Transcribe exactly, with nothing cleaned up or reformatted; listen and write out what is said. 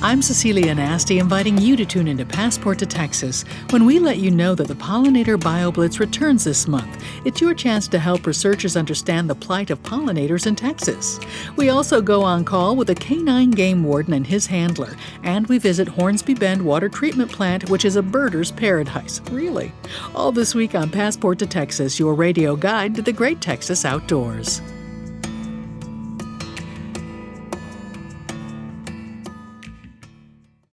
I'm Cecilia Nasty, inviting you to tune into Passport to Texas. When we let you know that the Pollinator BioBlitz returns this month, it's your chance to help researchers understand the plight of pollinators in Texas. We also go on call with a canine game warden and his handler, and we visit Hornsby Bend Water Treatment Plant, which is a birder's paradise. Really. All this week on Passport to Texas, your radio guide to the great Texas outdoors.